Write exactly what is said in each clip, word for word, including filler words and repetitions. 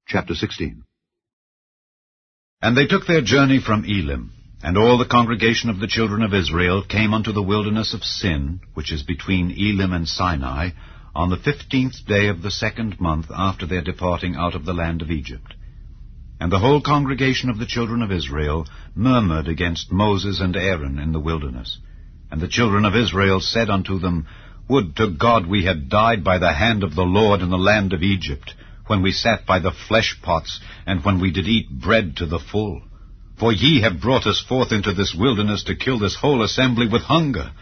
Chapter sixteen. And they took their journey from Elim, and all the congregation of the children of Israel came unto the wilderness of Sin, which is between Elim and Sinai, on the fifteenth day of the second month after their departing out of the land of Egypt. And the whole congregation of the children of Israel murmured against Moses and Aaron in the wilderness. And the children of Israel said unto them, Would to God we had died by the hand of the Lord in the land of Egypt, when we sat by the flesh pots, and when we did eat bread to the full. For ye have brought us forth into this wilderness to kill this whole assembly with hunger.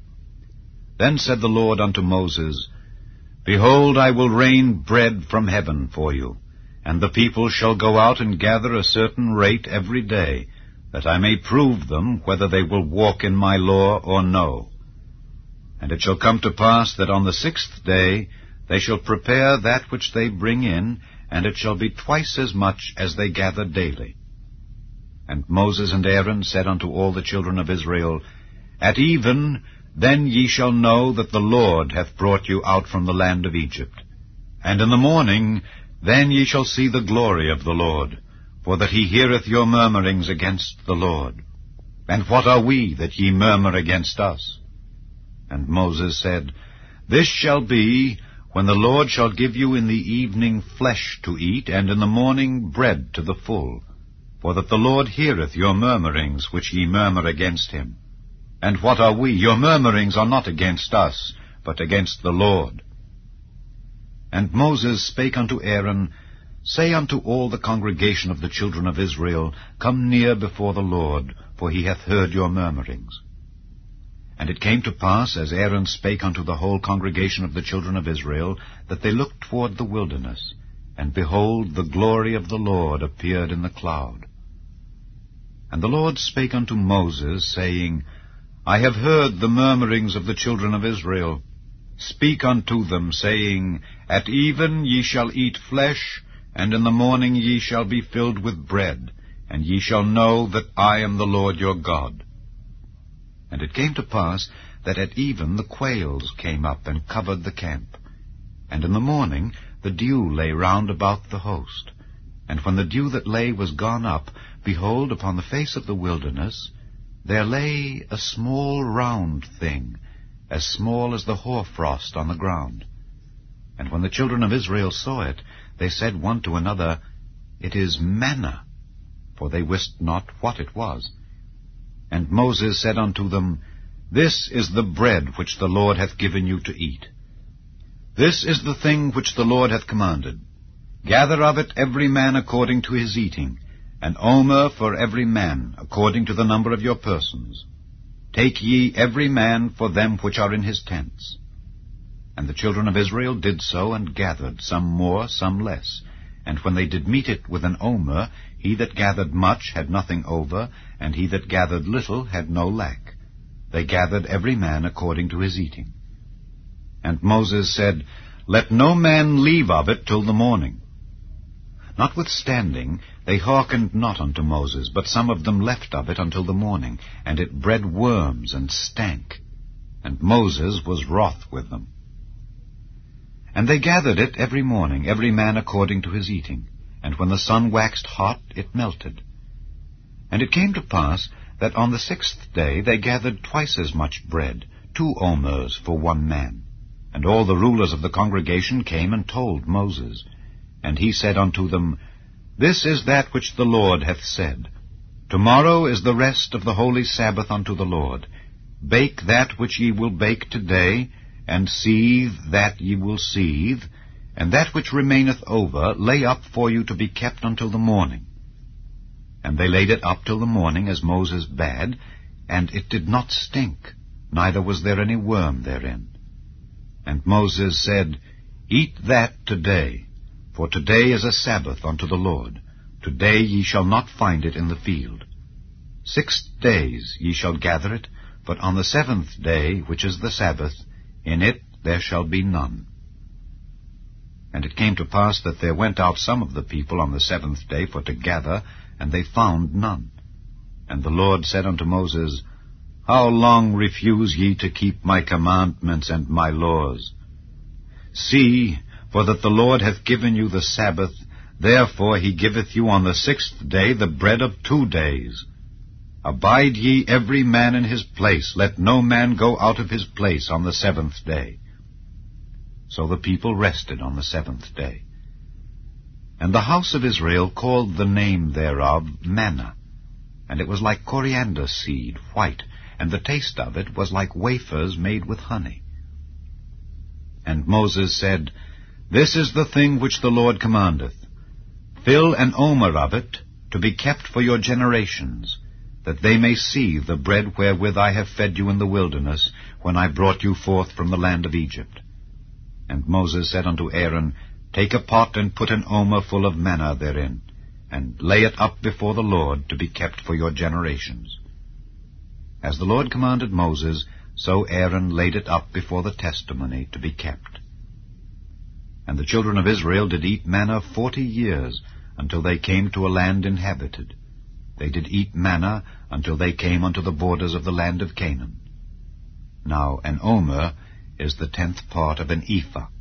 Then said the Lord unto Moses, Behold, I will rain bread from heaven for you, and the people shall go out and gather a certain rate every day, that I may prove them whether they will walk in my law or no. And it shall come to pass that on the sixth day they shall prepare that which they bring in, and it shall be twice as much as they gather daily. And Moses and Aaron said unto all the children of Israel, At even then ye shall know that the Lord hath brought you out from the land of Egypt. And in the morning then ye shall see the glory of the Lord, for that he heareth your murmurings against the Lord. And what are we that ye murmur against us? And Moses said, This shall be, when the Lord shall give you in the evening flesh to eat, and in the morning bread to the full, for that the Lord heareth your murmurings which ye murmur against him. And what are we? Your murmurings are not against us, but against the Lord. And Moses spake unto Aaron, Say unto all the congregation of the children of Israel, Come near before the Lord, for he hath heard your murmurings. And it came to pass, as Aaron spake unto the whole congregation of the children of Israel, that they looked toward the wilderness, and behold, the glory of the Lord appeared in the cloud. And the Lord spake unto Moses, saying, I have heard the murmurings of the children of Israel. Speak unto them, saying, At even ye shall eat flesh, and in the morning ye shall be filled with bread, and ye shall know that I am the Lord your God. And it came to pass that at even the quails came up and covered the camp. And in the morning the dew lay round about the host. And when the dew that lay was gone up, behold, upon the face of the wilderness there lay a small round thing, as small as the hoarfrost on the ground. And when the children of Israel saw it, they said one to another, It is manna, for they wist not what it was. And Moses said unto them, This is the bread which the Lord hath given you to eat. This is the thing which the Lord hath commanded. Gather of it every man according to his eating, an omer for every man, according to the number of your persons. Take ye every man for them which are in his tents. And the children of Israel did so, and gathered, some more, some less. And when they did meet it with an omer, he that gathered much had nothing over, and he that gathered little had no lack. They gathered every man according to his eating. And Moses said, Let no man leave of it till the morning. Notwithstanding, they hearkened not unto Moses, but some of them left of it until the morning, and it bred worms and stank. And Moses was wroth with them. And they gathered it every morning, every man according to his eating. And when the sun waxed hot, it melted. And it came to pass that on the sixth day they gathered twice as much bread, two omers for one man. And all the rulers of the congregation came and told Moses. And he said unto them, This is that which the Lord hath said. Tomorrow is the rest of the holy Sabbath unto the Lord. Bake that which ye will bake today, and seethe that ye will seethe, and that which remaineth over lay up for you to be kept until the morning. And they laid it up till the morning, as Moses bade, and it did not stink, neither was there any worm therein. And Moses said, Eat that today, for today is a Sabbath unto the Lord. Today ye shall not find it in the field. Six days ye shall gather it, but on the seventh day, which is the Sabbath, in it there shall be none. And it came to pass that there went out some of the people on the seventh day for to gather, and they found none. And the Lord said unto Moses, How long refuse ye to keep my commandments and my laws? See, for that the Lord hath given you the Sabbath, Therefore he giveth you on the sixth day the bread of two days. Abide ye every man in his place, let no man go out of his place on the seventh day. So the people rested on the seventh day. And the house of Israel called the name thereof manna, and it was like coriander seed, white, and the taste of it was like wafers made with honey. And Moses said, This is the thing which the Lord commandeth. Fill an omer of it, to be kept for your generations, that they may see the bread wherewith I have fed you in the wilderness, when I brought you forth from the land of Egypt. And Moses said unto Aaron, Take a pot, and put an omer full of manna therein, and lay it up before the Lord, to be kept for your generations. As the Lord commanded Moses, so Aaron laid it up before the testimony, to be kept. And the children of Israel did eat manna forty years, until they came to a land inhabited. They did eat manna until they came unto the borders of the land of Canaan. Now an omer is the tenth part of an ephah.